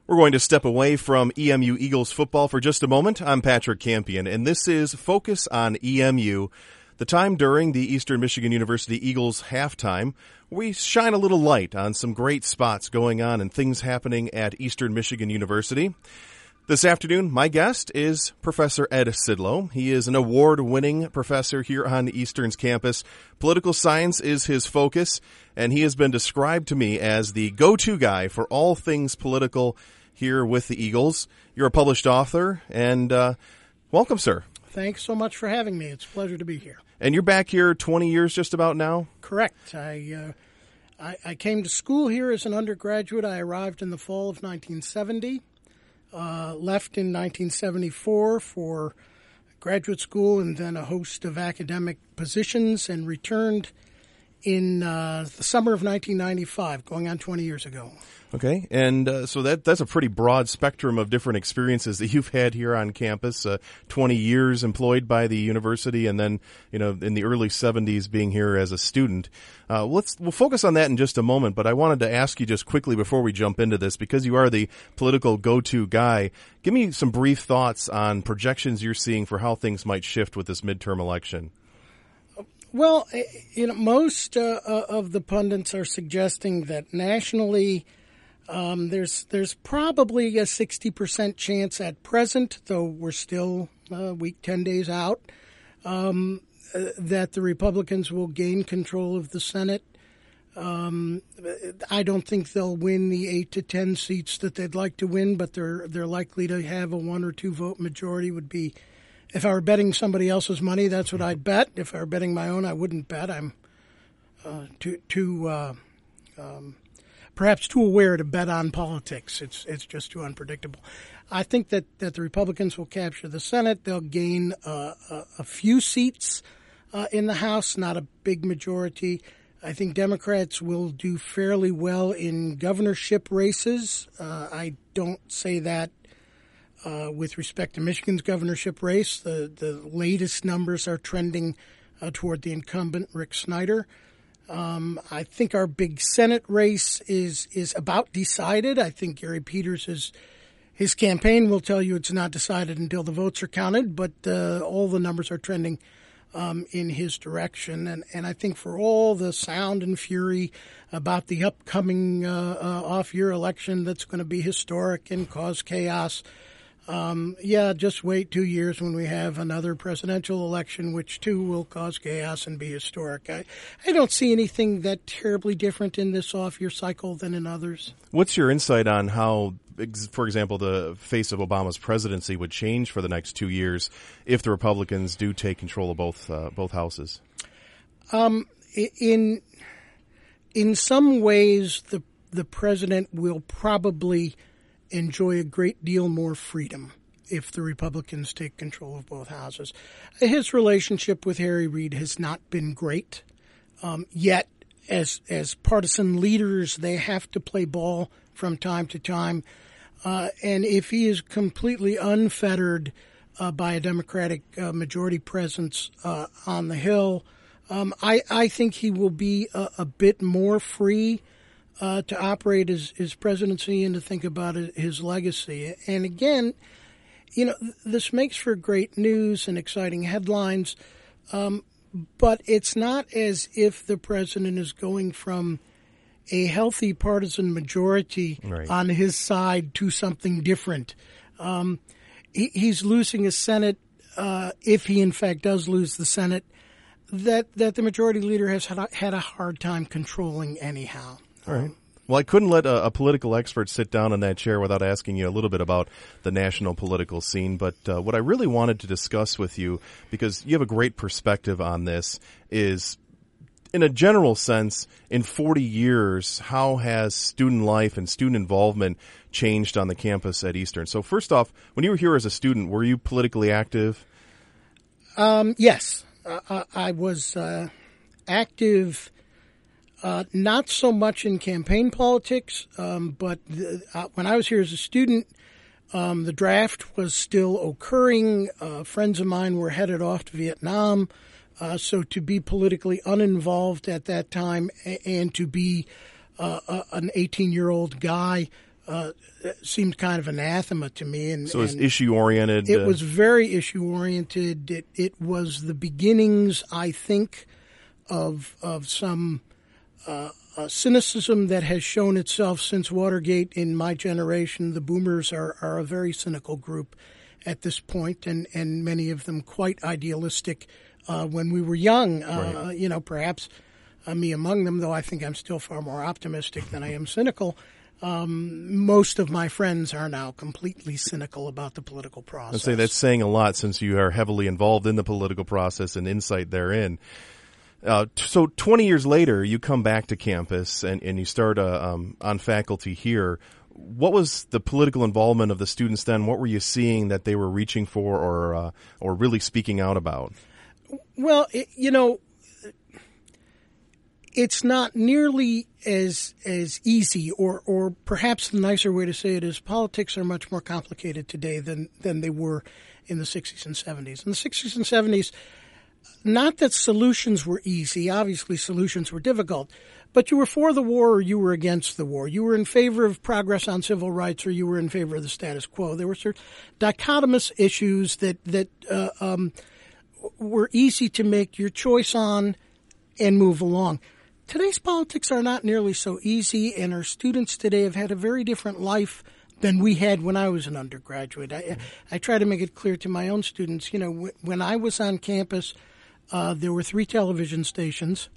We're going to step away from EMU Eagles football for just a moment. I'm Patrick Campion, and this is Focus on EMU, the time during the Eastern Michigan University Eagles halftime. We shine a little light on some great spots going on and things happening at Eastern Michigan University. This afternoon, my guest is Professor Ed Sidlow. He is an award-winning professor here on Eastern's campus. Political science is his focus, and he has been described to me as the go-to guy for all things political here with the Eagles. You're a published author, and welcome, sir. Thanks so much for having me. It's a pleasure to be here. And you're back here 20 years just about now? Correct. I came to school here as an undergraduate. I arrived in the fall of 1970, left in 1974 for graduate school and then a host of academic positions, and returned in the summer of 1995, going on 20 years ago. Okay, and so that's a pretty broad spectrum of different experiences that you've had here on campus. 20 years employed by the university, and then in the early 70s being here as a student. We'll focus on that in just a moment. But I wanted to ask you just quickly before we jump into this, because you are the political go-to guy. Give me some brief thoughts on projections you're seeing for how things might shift with this midterm election. Well, most of the pundits are suggesting that nationally, there's probably a 60% chance at present, though we're still a week, 10 days out, that the Republicans will gain control of the Senate. I don't think they'll win the 8 to 10 seats that they'd like to win, but they're likely to have a 1 or 2 vote majority. Would be, if I were betting somebody else's money, that's what I'd bet. If I were betting my own, I wouldn't bet. I'm perhaps too aware to bet on politics. It's just too unpredictable. I think that the Republicans will capture the Senate. They'll gain a few seats in the House, not a big majority. I think Democrats will do fairly well in governorship races. I don't say that with respect to Michigan's governorship race. The latest numbers are trending toward the incumbent, Rick Snyder. I think our big Senate race is about decided. I think Gary Peters, his campaign will tell you it's not decided until the votes are counted, but all the numbers are trending in his direction. And I think for all the sound and fury about the upcoming off-year election that's going to be historic and cause chaos, just wait 2 years when we have another presidential election, which too will cause chaos and be historic. I don't see anything that terribly different in this off-year cycle than in others. What's your insight on how, for example, the face of Obama's presidency would change for the next 2 years if the Republicans do take control of both houses? In some ways, the president will probably enjoy a great deal more freedom if the Republicans take control of both houses. His relationship with Harry Reid has not been great. Yet, as partisan leaders, they have to play ball from time to time. And if he is completely unfettered by a Democratic majority presence on the Hill, I think he will be a bit more free to operate his presidency and to think about his legacy. And again, this makes for great news and exciting headlines, but it's not as if the president is going from a healthy partisan majority on his side to something different. He's losing a Senate, if he in fact does lose the Senate, that the majority leader has had a hard time controlling anyhow. All right. Well, I couldn't let a political expert sit down in that chair without asking you a little bit about the national political scene. But what I really wanted to discuss with you, because you have a great perspective on this, is in a general sense, in 40 years, how has student life and student involvement changed on the campus at Eastern? So first off, when you were here as a student, were you politically active? Yes. I was active. Not so much in campaign politics, but when I was here as a student, the draft was still occurring. Friends of mine were headed off to Vietnam. So to be politically uninvolved at that time and to be an 18-year-old guy seemed kind of anathema to me. And so it's issue-oriented? It was very issue-oriented. It was the beginnings, I think, of some cynicism that has shown itself since Watergate in my generation. The boomers are a very cynical group at this point, and many of them quite idealistic when we were young. Right. Perhaps me among them, though I think I'm still far more optimistic than I am cynical. Most of my friends are now completely cynical about the political process. I'd say that's saying a lot since you are heavily involved in the political process and insight therein. So 20 years later, you come back to campus and you start on faculty here. What was the political involvement of the students then? What were you seeing that they were reaching for or really speaking out about? Well, it's not nearly as easy, or perhaps the nicer way to say it is politics are much more complicated today than they were in the 60s and 70s. In the 60s and 70s, not that solutions were easy. Obviously, solutions were difficult. But you were for the war or you were against the war. You were in favor of progress on civil rights or you were in favor of the status quo. There were certain dichotomous issues that were easy to make your choice on and move along. Today's politics are not nearly so easy, and our students today have had a very different life than we had when I was an undergraduate. I try to make it clear to my own students, when I was on campus, there were 3 television stations.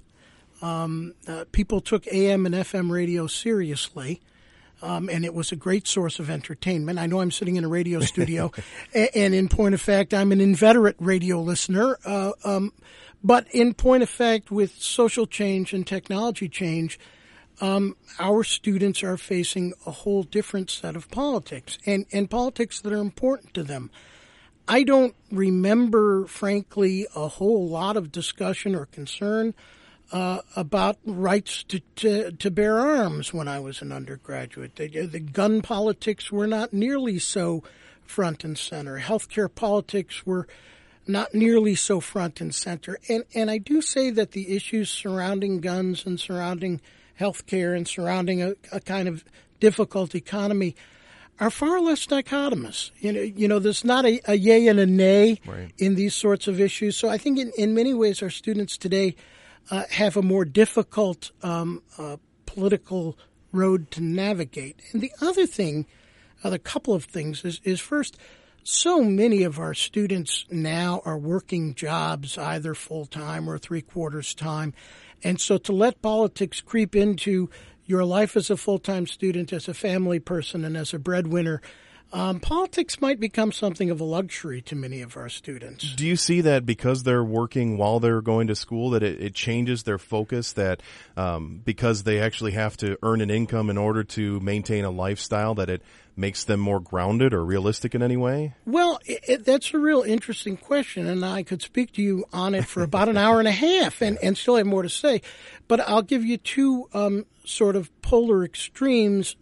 People took AM and FM radio seriously, and it was a great source of entertainment. I know I'm sitting in a radio studio, and in point of fact, I'm an inveterate radio listener. But in point of fact, with social change and technology change, our students are facing a whole different set of politics, and politics that are important to them. I don't remember, frankly, a whole lot of discussion or concern about rights to bear arms when I was an undergraduate. The gun politics were not nearly so front and center. Healthcare politics were not nearly so front and center. And I do say that the issues surrounding guns and surrounding healthcare and surrounding a kind of difficult economy are far less dichotomous. There's not a yay and a nay in these sorts of issues. So I think in many ways our students today have a more difficult political road to navigate. And the other thing, a couple of things, is first, so many of our students now are working jobs either full-time or three-quarters time. And so to let politics creep into your life as a full-time student, as a family person, and as a breadwinner, politics might become something of a luxury to many of our students. Do you see that because they're working while they're going to school, that it changes their focus, that because they actually have to earn an income in order to maintain a lifestyle, that it makes them more grounded or realistic in any way? Well, that's a real interesting question, and I could speak to you on it for about an hour and a half and still have more to say. But I'll give you 2 sort of polar extremes.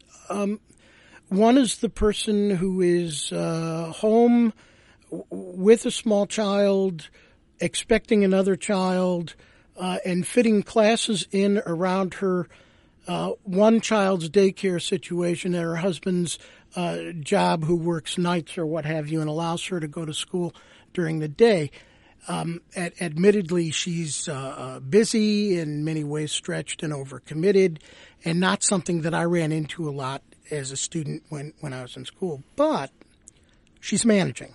One is the person who is home with a small child, expecting another child, and fitting classes in around her one child's daycare situation and her husband's job, who works nights or what have you, and allows her to go to school during the day. Admittedly, she's busy, in many ways stretched and overcommitted, and not something that I ran into a lot as a student when I was in school. But she's managing.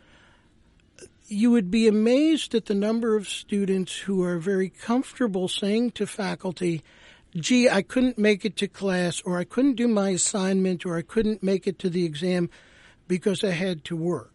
You would be amazed at the number of students who are very comfortable saying to faculty, gee, I couldn't make it to class, or I couldn't do my assignment, or I couldn't make it to the exam because I had to work.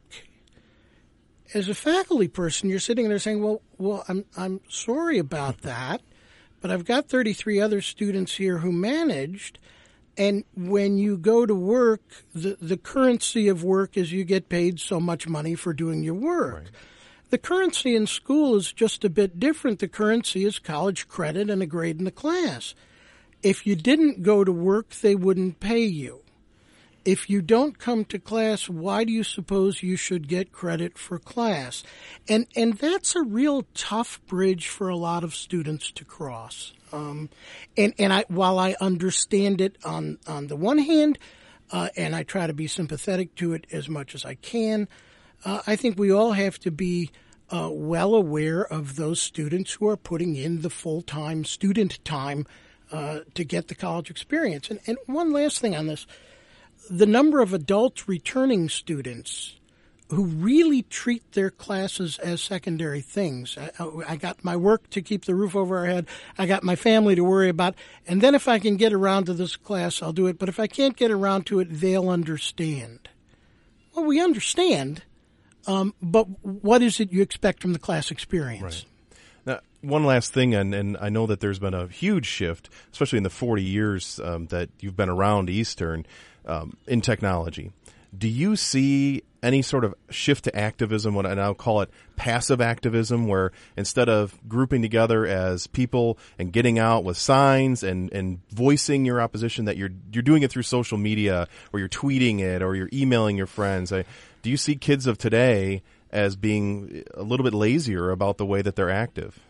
As a faculty person, you're sitting there saying, well, I'm sorry about that, but I've got 33 other students here who managed, and when you go to work, the currency of work is you get paid so much money for doing your work. Right. The currency in school is just a bit different. The currency is college credit and a grade in the class. If you didn't go to work, they wouldn't pay you. If you don't come to class, why do you suppose you should get credit for class? And that's a real tough bridge for a lot of students to cross. While I understand it on the one hand, and I try to be sympathetic to it as much as I can. I think we all have to be well aware of those students who are putting in the full-time student time to get the college experience. And one last thing on this, the number of adults returning students who really treat their classes as secondary things. I got my work to keep the roof over our head. I got my family to worry about. And then if I can get around to this class, I'll do it. But if I can't get around to it, they'll understand. Well, we understand, but what is it you expect from the class experience? Right. Now, one last thing, and I know that there's been a huge shift, especially in the 40 years that you've been around Eastern, in technology. Do you see any sort of shift to activism, and I'll call it passive activism, where instead of grouping together as people and getting out with signs and voicing your opposition, that you're doing it through social media, or you're tweeting it, or you're emailing your friends? Do you see kids of today as being a little bit lazier about the way that they're active?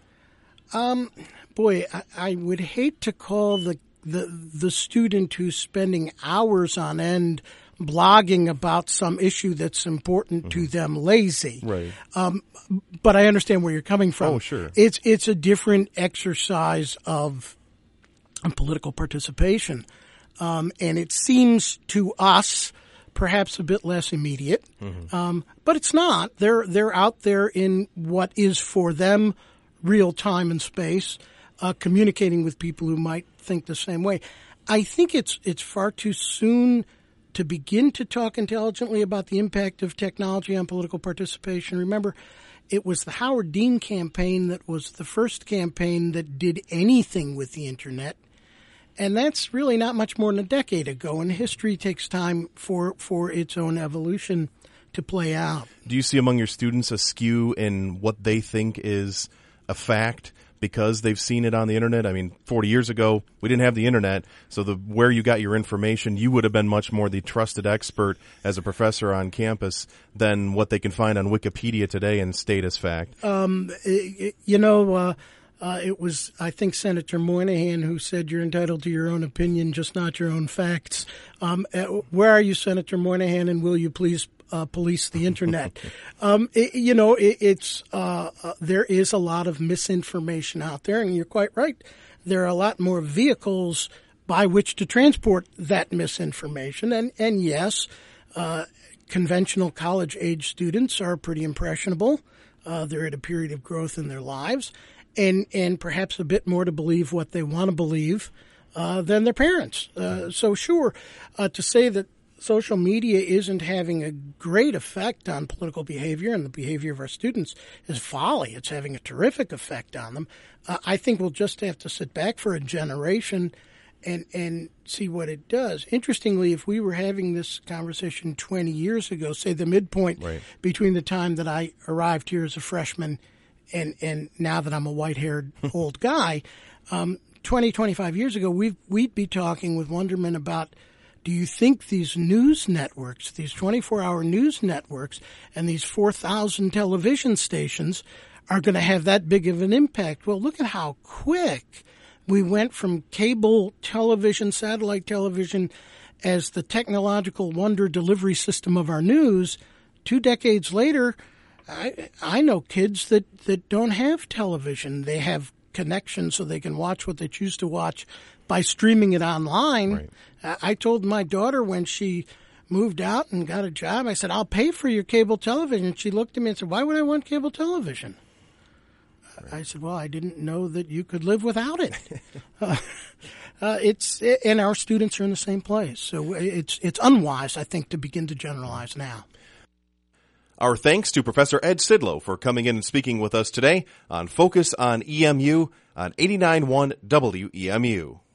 Boy, I would hate to call the student who's spending hours on end blogging about some issue that's important to them lazy. Right. But I understand where you're coming from. Oh, sure. It's a different exercise of political participation. And it seems to us perhaps a bit less immediate. But it's not. They're out there in what is for them real time and space, communicating with people who might think the same way. I think it's far too soon to begin to talk intelligently about the impact of technology on political participation. Remember, it was the Howard Dean campaign that was the first campaign that did anything with the Internet. And that's really not much more than a decade ago, and history takes time for its own evolution to play out. Do you see among your students a skew in what they think is a fact because they've seen it on the Internet? I mean, 40 years ago, we didn't have the Internet, so where you got your information, you would have been much more the trusted expert as a professor on campus than what they can find on Wikipedia today and state as fact. It was, I think, Senator Moynihan who said you're entitled to your own opinion, just not your own facts. Where are you, Senator Moynihan, and will you please police the Internet? There is a lot of misinformation out there, and you're quite right. There are a lot more vehicles by which to transport that misinformation. And yes, conventional college-age students are pretty impressionable. They're at a period of growth in their lives, and perhaps a bit more to believe what they want to believe than their parents. So sure, to say that social media isn't having a great effect on political behavior and the behavior of our students is folly. It's having a terrific effect on them. I think we'll just have to sit back for a generation and see what it does. Interestingly, if we were having this conversation 20 years ago, say the midpoint between the time that I arrived here as a freshman and now that I'm a white-haired old guy, 25 years ago, we'd be talking with wonderment about, do you think these news networks, these 24-hour news networks, and these 4,000 television stations are going to have that big of an impact? Well, look at how quick we went from cable television, satellite television, as the technological wonder delivery system of our news. 2 decades later, I know kids that don't have television. They have connections so they can watch what they choose to watch by streaming it online. Right. I told my daughter when she moved out and got a job, I said, I'll pay for your cable television. She looked at me and said, why would I want cable television? Right. I said, well, I didn't know that you could live without it. And our students are in the same place. So it's unwise, I think, to begin to generalize now. Our thanks to Professor Ed Sidlow for coming in and speaking with us today on Focus on EMU on 89.1 WEMU.